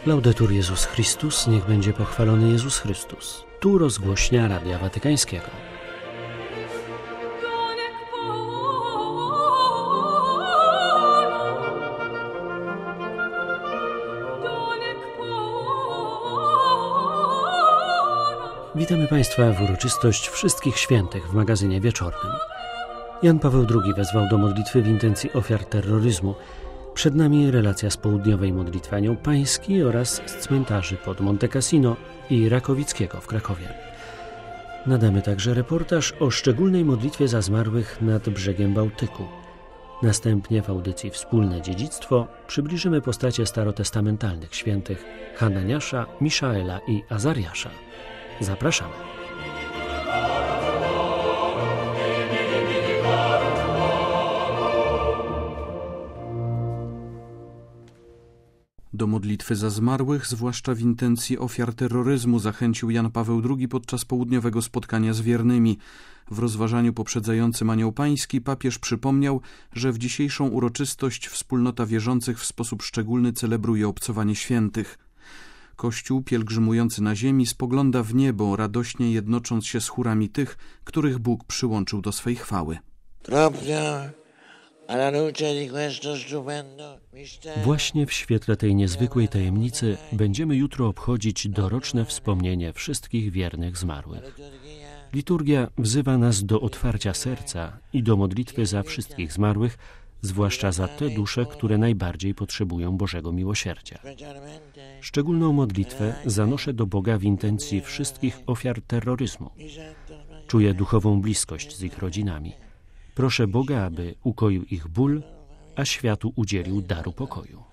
Laudetur Jezus Chrystus, niech będzie pochwalony Jezus Chrystus. Tu rozgłośnia Radia Watykańskiego. Witamy Państwa w uroczystość Wszystkich Świętych w magazynie wieczornym. Jan Paweł II wezwał do modlitwy w intencji ofiar terroryzmu. Przed nami relacja z południowej modlitwy Anioł Pański oraz z cmentarzy pod Monte Cassino i Rakowickiego w Krakowie. Nadamy także reportaż o szczególnej modlitwie za zmarłych nad brzegiem Bałtyku. Następnie w audycji Wspólne Dziedzictwo przybliżymy postacie starotestamentalnych świętych Hananiasza, Miszaela i Azariasza. Zapraszamy. Do modlitwy za zmarłych, zwłaszcza w intencji ofiar terroryzmu, zachęcił Jan Paweł II podczas południowego spotkania z wiernymi. W rozważaniu poprzedzającym Anioł Pański papież przypomniał, że w dzisiejszą uroczystość wspólnota wierzących w sposób szczególny celebruje obcowanie świętych. Kościół pielgrzymujący na ziemi spogląda w niebo, radośnie jednocząc się z chórami tych, których Bóg przyłączył do swej chwały. Właśnie w świetle tej niezwykłej tajemnicy będziemy jutro obchodzić doroczne wspomnienie wszystkich wiernych zmarłych. Liturgia wzywa nas do otwarcia serca i do modlitwy za wszystkich zmarłych, zwłaszcza za te dusze, które najbardziej potrzebują Bożego miłosierdzia. Szczególną modlitwę zanoszę do Boga w intencji wszystkich ofiar terroryzmu. Czuję duchową bliskość z ich rodzinami. Proszę Boga, aby ukoił ich ból, a światu udzielił daru pokoju.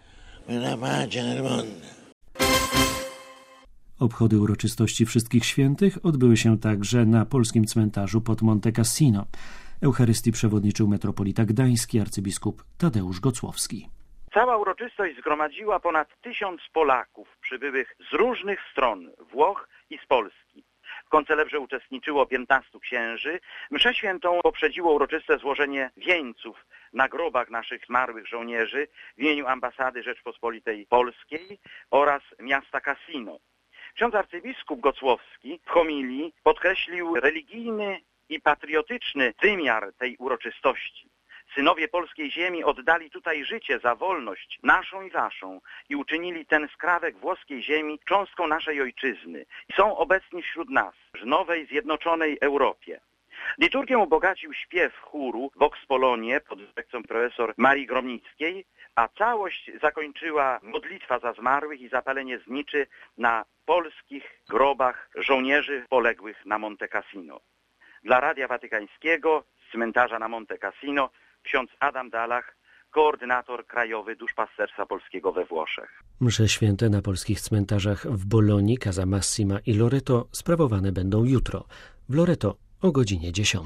Obchody uroczystości Wszystkich Świętych odbyły się także na polskim cmentarzu pod Monte Cassino. Eucharystii przewodniczył metropolita gdański arcybiskup Tadeusz Gocłowski. Cała uroczystość zgromadziła ponad 1000 Polaków przybyłych z różnych stron Włoch i z Polski. W koncelebrze uczestniczyło 15 księży. Mszę świętą poprzedziło uroczyste złożenie wieńców na grobach naszych zmarłych żołnierzy w imieniu Ambasady Rzeczpospolitej Polskiej oraz miasta Cassino. Ksiądz arcybiskup Gocłowski w homilii podkreślił religijny i patriotyczny wymiar tej uroczystości. Synowie polskiej ziemi oddali tutaj życie za wolność naszą i waszą i uczynili ten skrawek włoskiej ziemi cząstką naszej ojczyzny. I są obecni wśród nas, w nowej, zjednoczonej Europie. Liturgię ubogacił śpiew chóru Vox Polonie pod dyrekcją profesor Marii Gromnickiej, a całość zakończyła modlitwa za zmarłych i zapalenie zniczy na polskich grobach żołnierzy poległych na Monte Cassino. Dla Radia Watykańskiego z cmentarza na Monte Cassino ksiądz Adam Dalach, koordynator krajowy duszpasterstwa polskiego we Włoszech. Msze święte na polskich cmentarzach w Bolonii, Casamassima i Loreto sprawowane będą jutro. W Loreto o godzinie 10.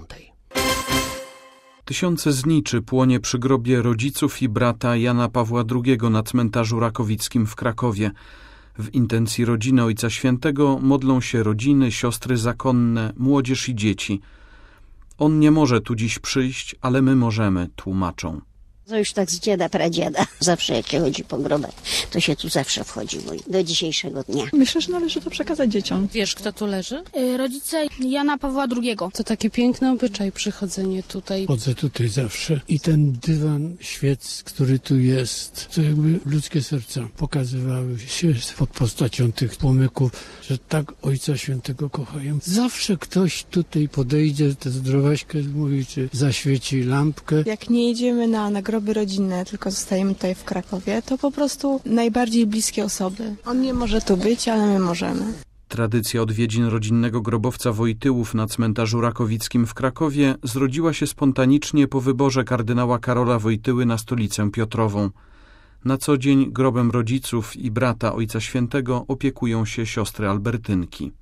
Tysiące zniczy płonie przy grobie rodziców i brata Jana Pawła II na cmentarzu Rakowickim w Krakowie. W intencji rodziny Ojca Świętego modlą się rodziny, siostry zakonne, młodzież i dzieci. On nie może tu dziś przyjść, ale my możemy, tłumaczą. To już tak z dziada, pradziada. Zawsze jak się chodzi po grobach, to się tu zawsze wchodziło do dzisiejszego dnia. Myślę, że należy to przekazać dzieciom. Wiesz, kto tu leży? Rodzice Jana Pawła II. To taki piękny obyczaj, przychodzenie tutaj. Chodzę tutaj zawsze i ten dywan świec, który tu jest, to jakby ludzkie serca pokazywały się pod postacią tych płomyków, że tak Ojca Świętego kochają. Zawsze ktoś tutaj podejdzie, tę zdrowaśkę mówi, czy zaświeci lampkę. Jak nie jedziemy na groby rodzinne, tylko zostajemy tutaj w Krakowie, to po prostu najbardziej bliskie osoby. On nie może tu być, ale my możemy. Tradycja odwiedzin rodzinnego grobowca Wojtyłów na cmentarzu Rakowickim w Krakowie zrodziła się spontanicznie po wyborze kardynała Karola Wojtyły na stolicę Piotrową. Na co dzień grobem rodziców i brata Ojca Świętego opiekują się siostry Albertynki.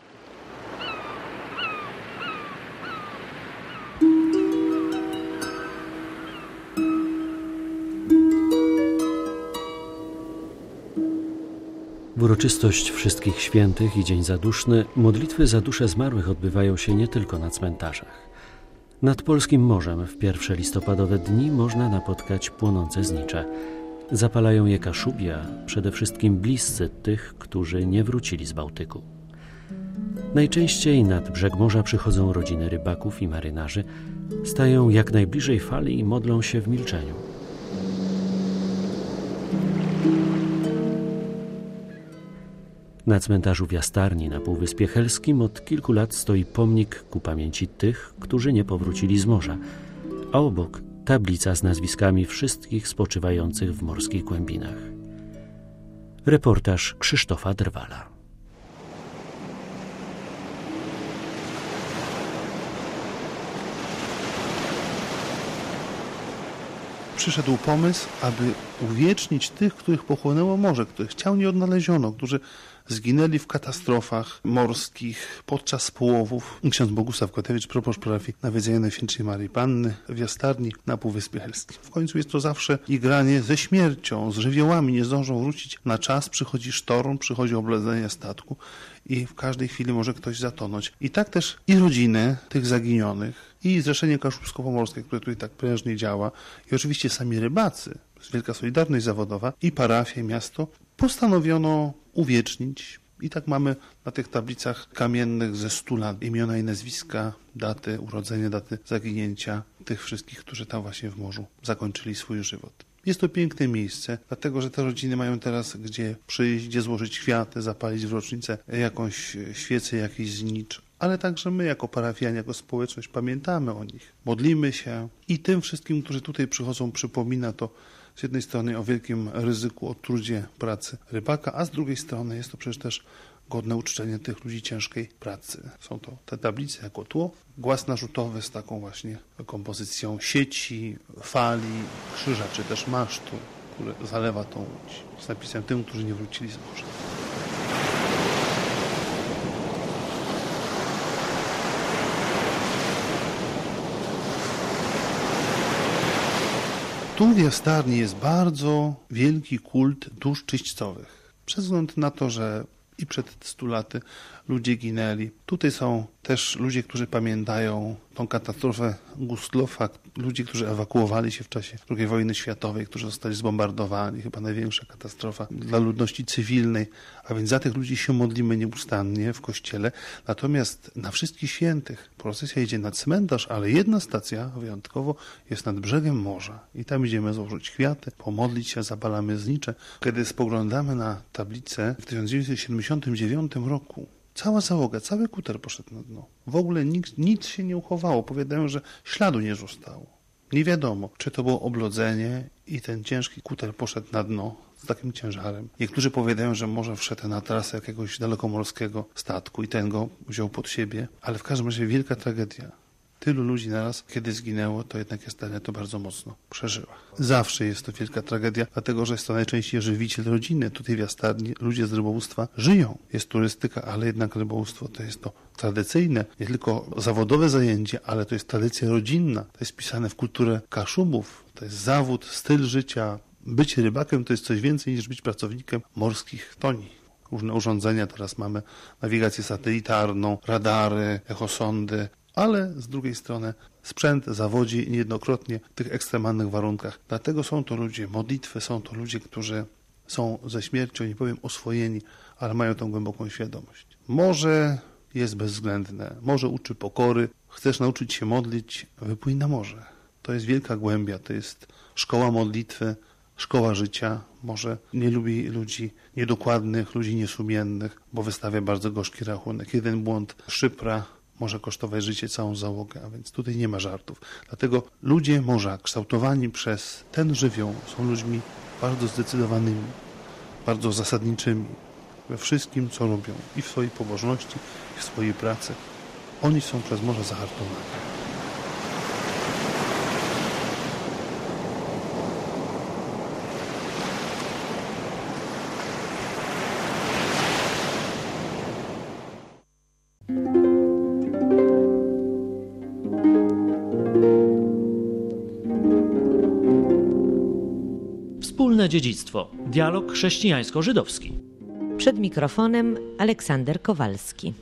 W uroczystość Wszystkich Świętych i Dzień Zaduszny modlitwy za dusze zmarłych odbywają się nie tylko na cmentarzach. Nad polskim morzem w pierwsze listopadowe dni można napotkać płonące znicze. Zapalają je Kaszubie, a przede wszystkim bliscy tych, którzy nie wrócili z Bałtyku. Najczęściej nad brzeg morza przychodzą rodziny rybaków i marynarzy, stają jak najbliżej fali i modlą się w milczeniu. Na cmentarzu w Jastarni na Półwyspie Helskim od kilku lat stoi pomnik ku pamięci tych, którzy nie powrócili z morza, a obok tablica z nazwiskami wszystkich spoczywających w morskich głębinach. Reportaż Krzysztofa Drwala. Przyszedł pomysł, aby uwiecznić tych, których pochłonęło morze, których ciał nie odnaleziono, którzy zginęli w katastrofach morskich podczas połowów. Ksiądz Bogusław Kotewicz, proboszcz parafii Nawiedzenia Najświętszej Maryi Panny w Jastarni na Półwyspie Helskim. W końcu jest to zawsze igranie ze śmiercią, z żywiołami, nie zdążą wrócić na czas, przychodzi sztorm, przychodzi oblodzenie statku i w każdej chwili może ktoś zatonąć. I tak też i rodziny tych zaginionych, i Zrzeszenie Kaszubsko-Pomorskie, które tutaj tak prężnie działa, i oczywiście sami rybacy, wielka solidarność zawodowa, i parafia, i miasto postanowiono uwiecznić. I tak mamy na tych tablicach kamiennych ze 100 lat imiona i nazwiska, daty urodzenia, daty zaginięcia tych wszystkich, którzy tam właśnie w morzu zakończyli swój żywot. Jest to piękne miejsce, dlatego że te rodziny mają teraz gdzie przyjść, gdzie złożyć kwiaty, zapalić w rocznicę jakąś świecę, jakiś znicz. Ale także my jako parafianie, jako społeczność pamiętamy o nich, modlimy się i tym wszystkim, którzy tutaj przychodzą, przypomina to z jednej strony o wielkim ryzyku, o trudzie pracy rybaka, a z drugiej strony jest to przecież też godne uczczenie tych ludzi ciężkiej pracy. Są to te tablice jako tło, głaz narzutowy z taką właśnie kompozycją sieci, fali, krzyża czy też masztu, który zalewa tą łódź, z napisem tym, którzy nie wrócili z morza. Tu w Jastarni jest bardzo wielki kult dusz czyśćcowych. Przez wzgląd na to, że i przed 100 laty ludzie ginęli. Tutaj są też ludzie, którzy pamiętają tą katastrofę Gustlofa, ludzie, którzy ewakuowali się w czasie II wojny światowej, którzy zostali zbombardowani, chyba największa katastrofa dla ludności cywilnej, a więc za tych ludzi się modlimy nieustannie w kościele. Natomiast na Wszystkich Świętych procesja idzie na cmentarz, ale jedna stacja wyjątkowo jest nad brzegiem morza i tam idziemy złożyć kwiaty, pomodlić się, zapalamy znicze. Kiedy spoglądamy na tablicę w 1979 roku, cała załoga, cały kuter poszedł na dno. W ogóle nic się nie uchowało. Powiadają, że śladu nie zostało. Nie wiadomo, czy to było oblodzenie i ten ciężki kuter poszedł na dno z takim ciężarem. Niektórzy powiadają, że może wszedł na trasę jakiegoś dalekomorskiego statku i ten go wziął pod siebie. Ale w każdym razie wielka tragedia. Tylu ludzi naraz, kiedy zginęło, to jednak Jastarnia to bardzo mocno przeżyła. Zawsze jest to wielka tragedia, dlatego że jest to najczęściej żywiciel rodziny. Tutaj w Jastarni ludzie z rybołówstwa żyją. Jest turystyka, ale jednak rybołówstwo to jest to tradycyjne, nie tylko zawodowe zajęcie, ale to jest tradycja rodzinna. To jest wpisane w kulturę Kaszubów. To jest zawód, styl życia. Bycie rybakiem to jest coś więcej niż być pracownikiem morskich toni. Różne urządzenia, teraz mamy nawigację satelitarną, radary, echosondy, ale z drugiej strony sprzęt zawodzi niejednokrotnie w tych ekstremalnych warunkach. Dlatego są to ludzie modlitwy, są to ludzie, którzy są ze śmiercią, nie powiem oswojeni, ale mają tą głęboką świadomość. Morze jest bezwzględne, morze uczy pokory. Chcesz nauczyć się modlić, wypłyń na morze. To jest wielka głębia, to jest szkoła modlitwy, szkoła życia. Morze nie lubi ludzi niedokładnych, ludzi niesumiennych, bo wystawia bardzo gorzki rachunek. Jeden błąd szypra może kosztować życie całą załogę, a więc tutaj nie ma żartów. Dlatego ludzie morza kształtowani przez ten żywioł są ludźmi bardzo zdecydowanymi, bardzo zasadniczymi we wszystkim, co robią i w swojej pobożności, i w swojej pracy. Oni są przez morze zahartowani. Wspólne dziedzictwo. Dialog chrześcijańsko-żydowski. Przed mikrofonem Aleksander Kowalski.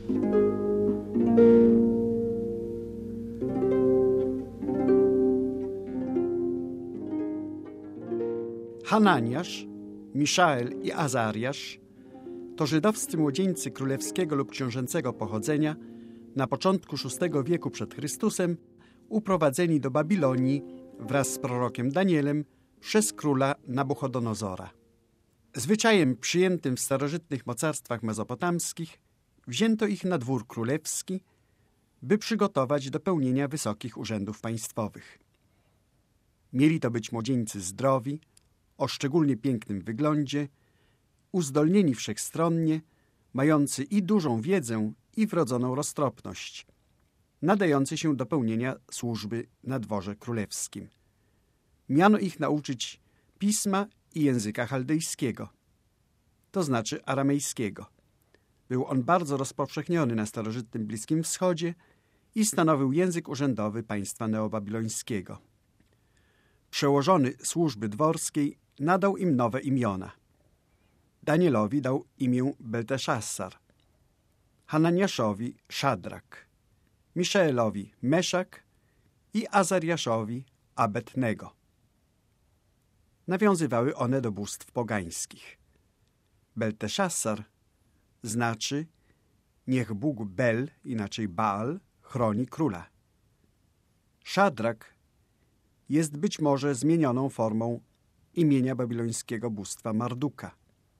Hananiasz, Miszael i Azariasz to żydowscy młodzieńcy królewskiego lub książęcego pochodzenia na początku VI wieku przed Chrystusem, uprowadzeni do Babilonii wraz z prorokiem Danielem przez króla Nabuchodonozora. Zwyczajem przyjętym w starożytnych mocarstwach mezopotamskich wzięto ich na dwór królewski, by przygotować do pełnienia wysokich urzędów państwowych. Mieli to być młodzieńcy zdrowi, o szczególnie pięknym wyglądzie, uzdolnieni wszechstronnie, mający i dużą wiedzę, i wrodzoną roztropność, nadający się do pełnienia służby na dworze królewskim. Miano ich nauczyć pisma i języka chaldejskiego, to znaczy aramejskiego. Był on bardzo rozpowszechniony na starożytnym Bliskim Wschodzie i stanowił język urzędowy państwa neobabilońskiego. Przełożony służby dworskiej nadał im nowe imiona. Danielowi dał imię Belteszassar, Hananiaszowi Szadrak, Miszaelowi Meszak i Azariaszowi Abednego. Nawiązywały one do bóstw pogańskich. Belteszassar znaczy niech Bóg Bel, inaczej Baal, chroni króla. Szadrak jest być może zmienioną formą imienia babilońskiego bóstwa Marduka.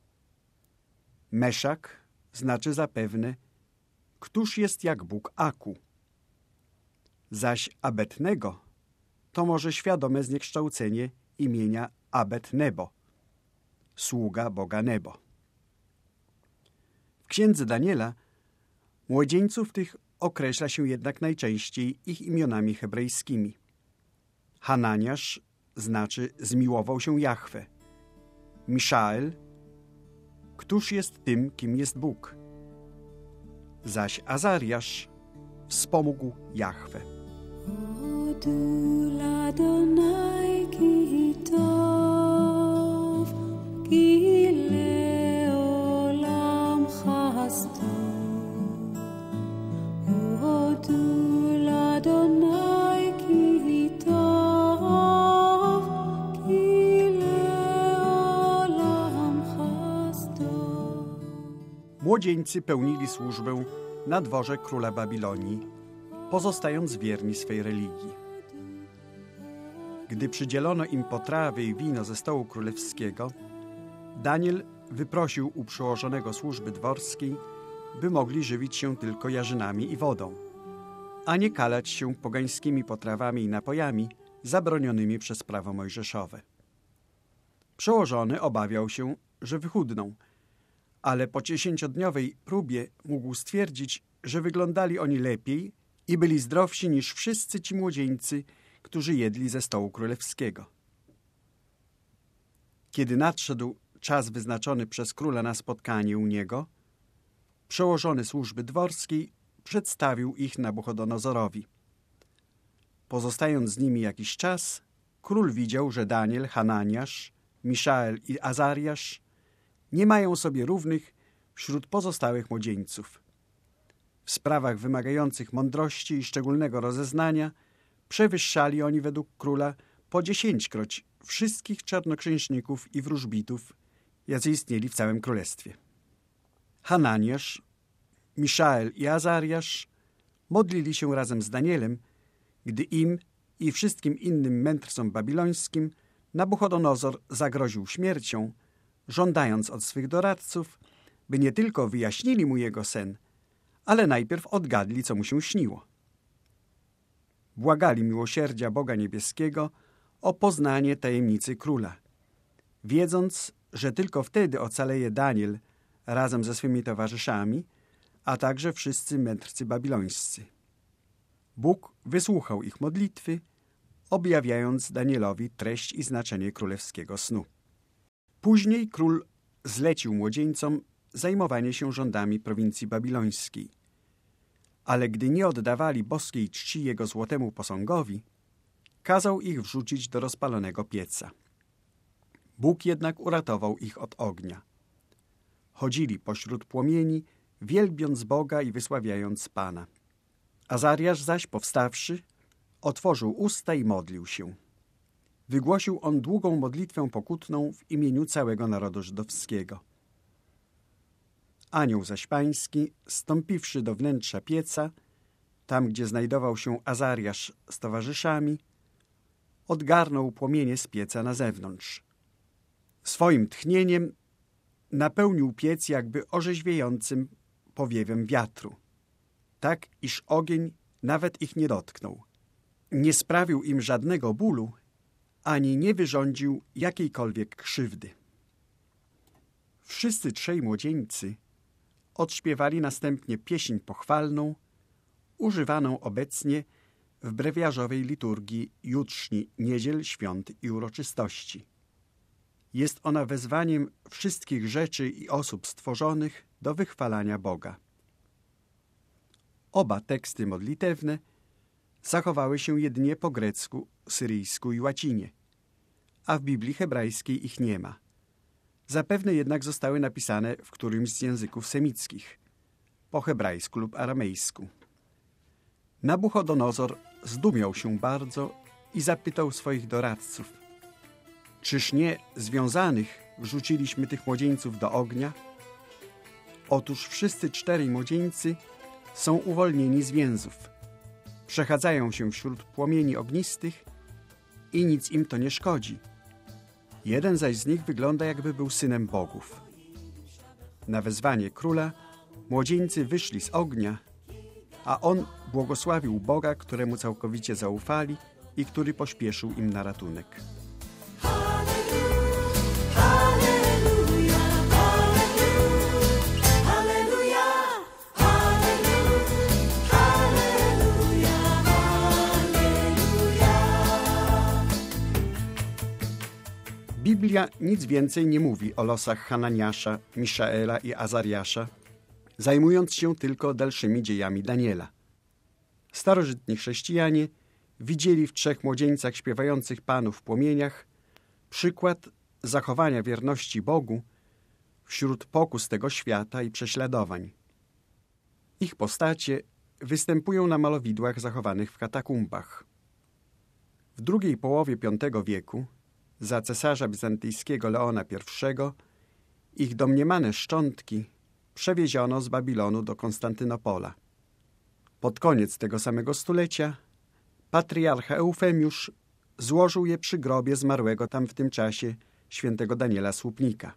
Meszak znaczy zapewne któż jest jak Bóg Aku. Zaś Abednego to może świadome zniekształcenie imienia Abed-Nebo, sługa Boga Nebo. W księdze Daniela młodzieńców tych określa się jednak najczęściej ich imionami hebrajskimi. Hananiasz znaczy zmiłował się Jahwe. Miszael, któż jest tym, kim jest Bóg. Zaś Azariasz wspomógł Jahwe. Młodzieńcy pełnili służbę na dworze króla Babilonii, pozostając wierni swej religii. Gdy przydzielono im potrawy i wino ze stołu królewskiego, Daniel wyprosił u przełożonego służby dworskiej, by mogli żywić się tylko jarzynami i wodą, a nie kalać się pogańskimi potrawami i napojami zabronionymi przez prawo mojżeszowe. Przełożony obawiał się, że wychudną, ale po 10-dniowej próbie mógł stwierdzić, że wyglądali oni lepiej i byli zdrowsi niż wszyscy ci młodzieńcy, którzy jedli ze stołu królewskiego. Kiedy nadszedł czas wyznaczony przez króla na spotkanie u niego, przełożony służby dworskiej przedstawił ich Nabuchodonozorowi. Pozostając z nimi jakiś czas, król widział, że Daniel, Hananiasz, Miszael i Azariasz nie mają sobie równych wśród pozostałych młodzieńców. W sprawach wymagających mądrości i szczególnego rozeznania przewyższali oni według króla po 10-kroć wszystkich czarnoksiężników i wróżbitów, jacy istnieli w całym królestwie. Hananiasz, Miszael i Azariasz modlili się razem z Danielem, gdy im i wszystkim innym mędrcom babilońskim Nabuchodonozor zagroził śmiercią, żądając od swych doradców, by nie tylko wyjaśnili mu jego sen, ale najpierw odgadli, co mu się śniło. Błagali miłosierdzia Boga Niebieskiego o poznanie tajemnicy króla, wiedząc, że tylko wtedy ocaleje Daniel razem ze swymi towarzyszami, a także wszyscy mędrcy babilońscy. Bóg wysłuchał ich modlitwy, objawiając Danielowi treść i znaczenie królewskiego snu. Później król zlecił młodzieńcom zajmowanie się rządami prowincji babilońskiej, ale gdy nie oddawali boskiej czci jego złotemu posągowi, kazał ich wrzucić do rozpalonego pieca. Bóg jednak uratował ich od ognia. Chodzili pośród płomieni, wielbiąc Boga i wysławiając Pana. Azariasz zaś, powstawszy, otworzył usta i modlił się. wygłosił on długą modlitwę pokutną w imieniu całego narodu żydowskiego. Anioł zaś pański, stąpiwszy do wnętrza pieca, tam gdzie znajdował się Azariasz z towarzyszami, odgarnął płomienie z pieca na zewnątrz. Swoim tchnieniem napełnił piec jakby orzeźwiającym powiewem wiatru, tak iż ogień nawet ich nie dotknął. Nie sprawił im żadnego bólu, ani nie wyrządził jakiejkolwiek krzywdy. Wszyscy trzej młodzieńcy odśpiewali następnie pieśń pochwalną, używaną obecnie w brewiarzowej liturgii jutrzni niedziel, świąt i uroczystości. Jest ona wezwaniem wszystkich rzeczy i osób stworzonych do wychwalania Boga. Oba teksty modlitewne zachowały się jedynie po grecku, syryjsku i łacinie, a w Biblii hebrajskiej ich nie ma. Zapewne jednak zostały napisane w którymś z języków semickich, po hebrajsku lub aramejsku. Nabuchodonozor zdumiał się bardzo i zapytał swoich doradców: czyż nie związanych wrzuciliśmy tych młodzieńców do ognia? Otóż wszyscy czterej młodzieńcy są uwolnieni z więzów. Przechadzają się wśród płomieni ognistych i nic im to nie szkodzi. Jeden zaś z nich wygląda, jakby był synem bogów. Na wezwanie króla młodzieńcy wyszli z ognia, a on błogosławił Boga, któremu całkowicie zaufali i który pośpieszył im na ratunek. Biblia nic więcej nie mówi o losach Hananiasza, Miszaela i Azariasza, zajmując się tylko dalszymi dziejami Daniela. Starożytni chrześcijanie widzieli w trzech młodzieńcach śpiewających Panu w płomieniach przykład zachowania wierności Bogu wśród pokus tego świata i prześladowań. Ich postacie występują na malowidłach zachowanych w katakumbach. W drugiej połowie V wieku za cesarza bizantyjskiego Leona I ich domniemane szczątki przewieziono z Babilonu do Konstantynopola. Pod koniec tego samego stulecia patriarcha Eufemiusz złożył je przy grobie zmarłego tam w tym czasie świętego Daniela Słupnika.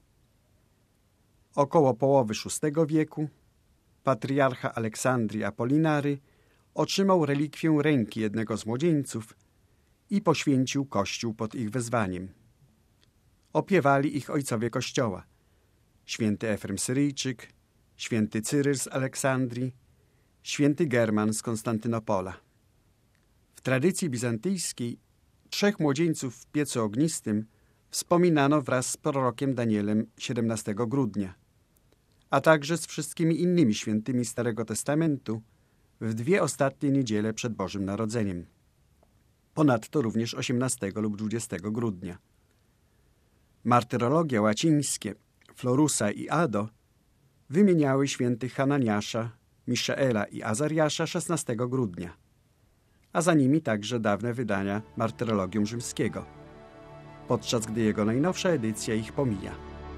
Około połowy VI wieku patriarcha Aleksandrii Apolinary otrzymał relikwię ręki jednego z młodzieńców i poświęcił Kościół pod ich wezwaniem. Opiewali ich ojcowie Kościoła: święty Efrem Syryjczyk, święty Cyryl z Aleksandrii, święty German z Konstantynopola. W tradycji bizantyjskiej trzech młodzieńców w piecu ognistym wspominano wraz z prorokiem Danielem 17 grudnia, a także z wszystkimi innymi świętymi Starego Testamentu w dwie ostatnie niedziele przed Bożym Narodzeniem. Ponadto również 18 lub 20 grudnia. Martyrologia łacińskie Florusa i Ado wymieniały świętych Hananiasza, Miszaela i Azariasza 16 grudnia, a za nimi także dawne wydania Martyrologium rzymskiego, podczas gdy jego najnowsza edycja ich pomija.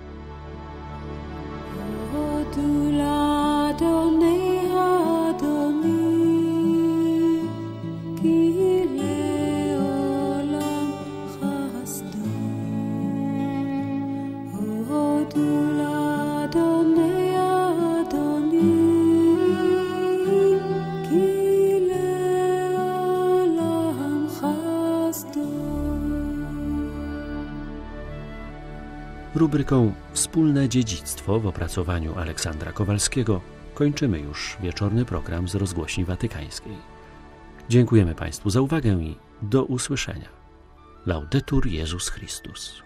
Rubryką Wspólne dziedzictwo w opracowaniu Aleksandra Kowalskiego kończymy już wieczorny program z Rozgłośni Watykańskiej. Dziękujemy Państwu za uwagę i do usłyszenia. Laudetur Jezus Chrystus.